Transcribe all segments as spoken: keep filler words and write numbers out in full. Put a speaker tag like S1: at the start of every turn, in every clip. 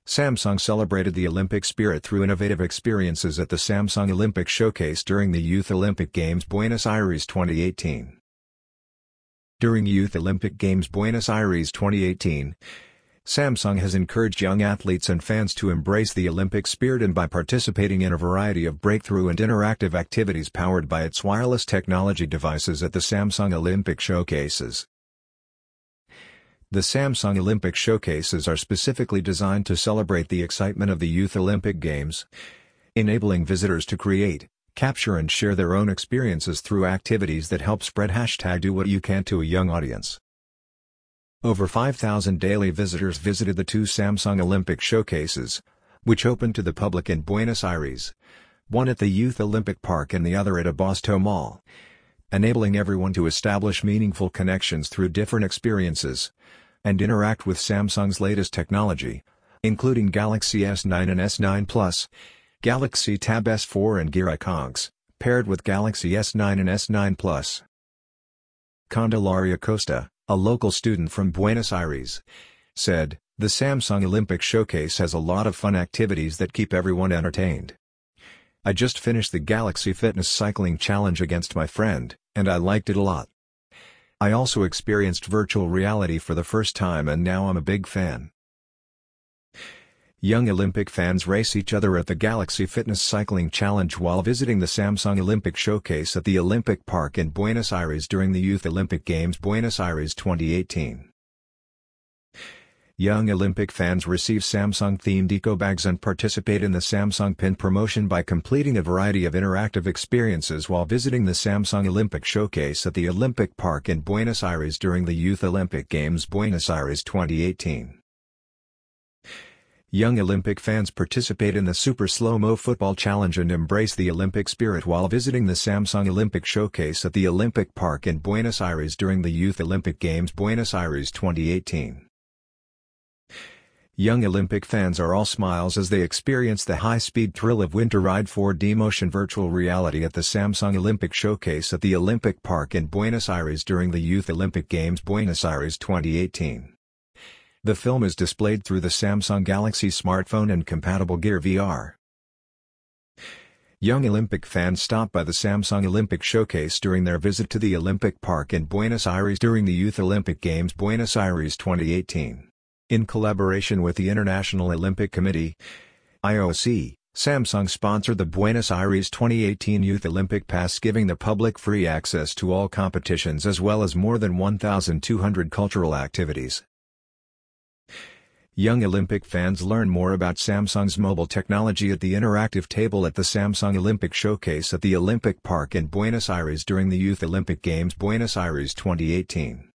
S1: Samsung celebrated the Olympic spirit through innovative experiences at the Samsung Olympic Showcase during the Youth Olympic Games Buenos Aires twenty eighteen. During Youth Olympic Games Buenos Aires twenty eighteen, Samsung has encouraged young athletes and fans to embrace the Olympic spirit and by participating in a variety of breakthrough and interactive activities powered by its wireless technology devices at the Samsung Olympic Showcases. The Samsung Olympic Showcases are specifically designed to celebrate the excitement of the Youth Olympic Games, enabling visitors to create, capture and share their own experiences through activities that help spread hashtag Do What You Can to a young audience. Over five thousand daily visitors visited the two Samsung Olympic Showcases, which opened to the public in Buenos Aires, one at the Youth Olympic Park and the other at Abasto Mall, enabling everyone to establish meaningful connections through different experiences and interact with Samsung's latest technology, including Galaxy S nine and S nine Plus, Galaxy Tab S four and Gear Icons, paired with Galaxy S nine and S nine Plus. Candelaria Costa, a local student from Buenos Aires, said, "The Samsung Olympic Showcase has a lot of fun activities that keep everyone entertained. I just finished the Galaxy Fitness Cycling Challenge against my friend, and I liked it a lot. I also experienced virtual reality for the first time and now I'm a big fan." Young Olympic fans race each other at the Galaxy Fitness Cycling Challenge while visiting the Samsung Olympic Showcase at the Olympic Park in Buenos Aires during the Youth Olympic Games Buenos Aires twenty eighteen. Young Olympic fans receive Samsung-themed eco-bags and participate in the Samsung Pin promotion by completing a variety of interactive experiences while visiting the Samsung Olympic Showcase at the Olympic Park in Buenos Aires during the Youth Olympic Games Buenos Aires twenty eighteen. Young Olympic fans participate in the Super Slow-Mo Football Challenge and embrace the Olympic spirit while visiting the Samsung Olympic Showcase at the Olympic Park in Buenos Aires during the Youth Olympic Games Buenos Aires twenty eighteen. Young Olympic fans are all smiles as they experience the high-speed thrill of Winter Ride four D motion virtual reality at the Samsung Olympic Showcase at the Olympic Park in Buenos Aires during the Youth Olympic Games Buenos Aires twenty eighteen. The film is displayed through the Samsung Galaxy smartphone and compatible Gear V R. Young Olympic fans stop by the Samsung Olympic Showcase during their visit to the Olympic Park in Buenos Aires during the Youth Olympic Games Buenos Aires twenty eighteen. In collaboration with the International Olympic Committee, I O C, Samsung sponsored the Buenos Aires twenty eighteen Youth Olympic Pass, giving the public free access to all competitions as well as more than one thousand two hundred cultural activities. Young Olympic fans learn more about Samsung's mobile technology at the interactive table at the Samsung Olympic Showcase at the Olympic Park in Buenos Aires during the Youth Olympic Games Buenos Aires twenty eighteen.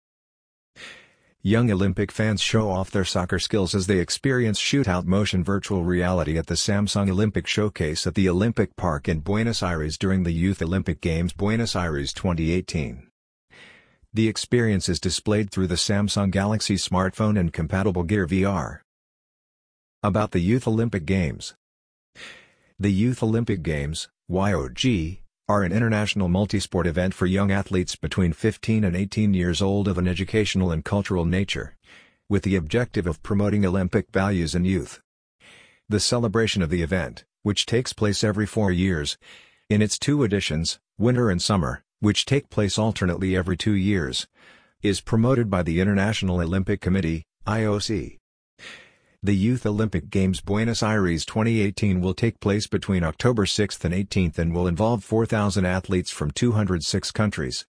S1: Young Olympic fans show off their soccer skills as they experience shootout motion virtual reality at the Samsung Olympic Showcase at the Olympic Park in Buenos Aires during the Youth Olympic Games Buenos Aires twenty eighteen. The experience is displayed through the Samsung Galaxy smartphone and compatible Gear V R. About the Youth Olympic Games. The Youth Olympic Games, Y O G, are an international multisport event for young athletes between fifteen and eighteen years old of an educational and cultural nature, with the objective of promoting Olympic values in youth. The celebration of the event, which takes place every four years, in its two editions, winter and summer, which take place alternately every two years, is promoted by the International Olympic Committee, I O C. The Youth Olympic Games Buenos Aires twenty eighteen will take place between October sixth and eighteenth and will involve four thousand athletes from two hundred six countries.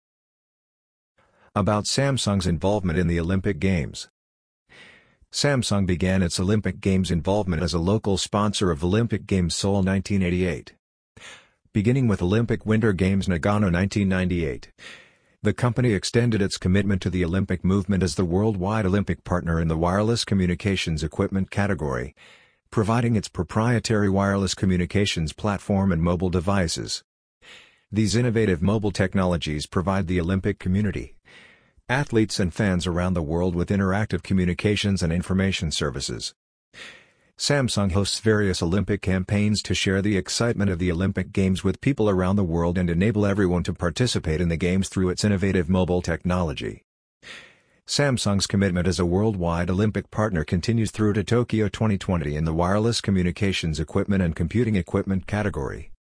S1: About Samsung's involvement in the Olympic Games. Samsung began its Olympic Games involvement as a local sponsor of Olympic Games Seoul nineteen eighty-eight. Beginning with Olympic Winter Games Nagano nineteen ninety-eight. The company extended its commitment to the Olympic movement as the worldwide Olympic partner in the wireless communications equipment category, providing its proprietary wireless communications platform and mobile devices. These innovative mobile technologies provide the Olympic community, athletes and fans around the world with interactive communications and information services. Samsung hosts various Olympic campaigns to share the excitement of the Olympic Games with people around the world and enable everyone to participate in the Games through its innovative mobile technology. Samsung's commitment as a worldwide Olympic partner continues through to Tokyo twenty twenty in the wireless communications equipment and computing equipment category.